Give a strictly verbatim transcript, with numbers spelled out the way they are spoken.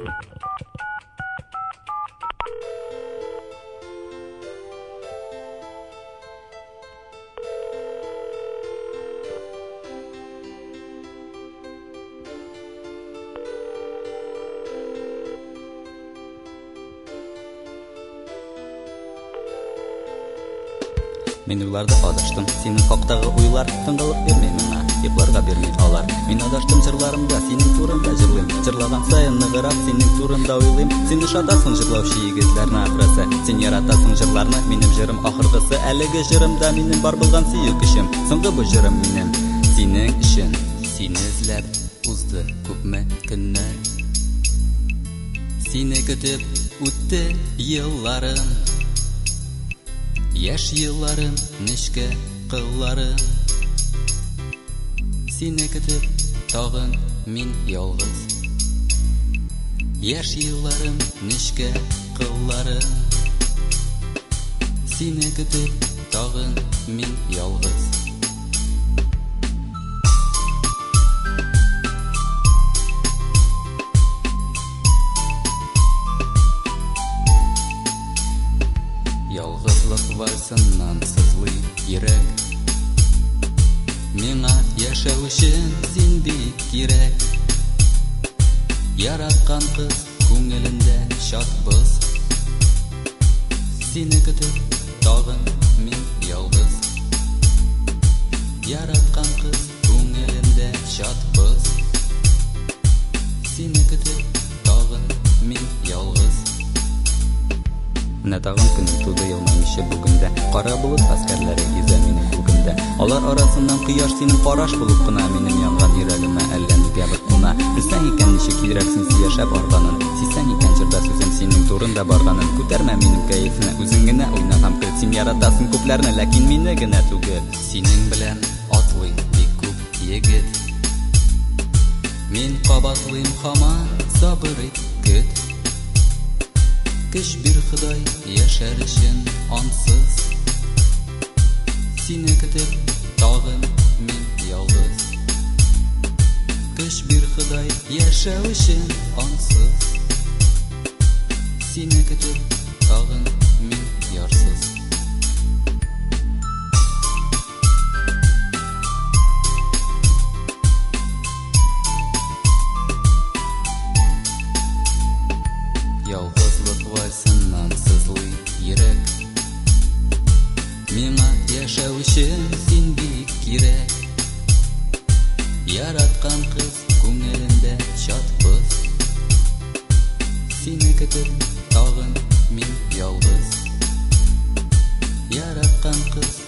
Мен уйларда адаштым, синең хактагы уйлар тыңгылык бермей миңа, йокларга бермей алар. Мен адаштым җырларымда, синең турында җырлыйм. Җырлаган саен ныгырак синең турында уйлыйм. Син шатасың җырлаучы егетләрне ахрысы. Син яратасың җырларны, минем җырым ахыргысы. Әлеге җырымда минем бар булган сөю кешем. Соңгы бу җырым минем синең өчен. Сине эзләп узды күпме көннәр. Сине көтеп үтте елларым. Яш елларым, нечкә кылларым. Сине көтеп тагын мин ялгыз. Яш елларым, нечкә кылларым. Сине көтеп тагын мин ялгыз. Ялгызлык вальсыннан сызлый йөрәк. Миңа яшәү өчен син бик кирәк. Яраткан кыз күңелендә шатбыз. Сине көтеп тагын мин ялгыз. Яраткан кыз күңелендә шатбыз. Сине көтеп тагын мин ялгыз. Менә тагын көн туды елмаймыйча бүгендә. Кара булып аскерләре йөзә минем күгемдә. Алар арасыннан кояш синең караш булып кына минем янган йөрәгемә әллә нигә бер куна. Белсәң икән ничек йөрәксең син яшәп барганын. Сизсәң икән җырда сүзем синең турында барганын. Күтәрмә минем кәефне, үзең генә уйна һәм көл. Син яратасың күпләрне, ләкин мине генә түгел. Синең белән атлый бик күп егет. Мин кабатлыйм һаман сабыр ит, көт. Көч бир Ходай яшәр өчен ансыз. Сине көтеп тагын мин ялгыз. Көч бир Ходай яшәү өчен ансыз. Сине көтеп тагын мин ярсыз. Ялгызлык вальсыннан сызлый йөрәк. Миңа яшәү өчен син бик кирәк. Яраткан кыз күңелендә шатбыз. Сине көтеп тагын мин ялгыз. Яраткан кыз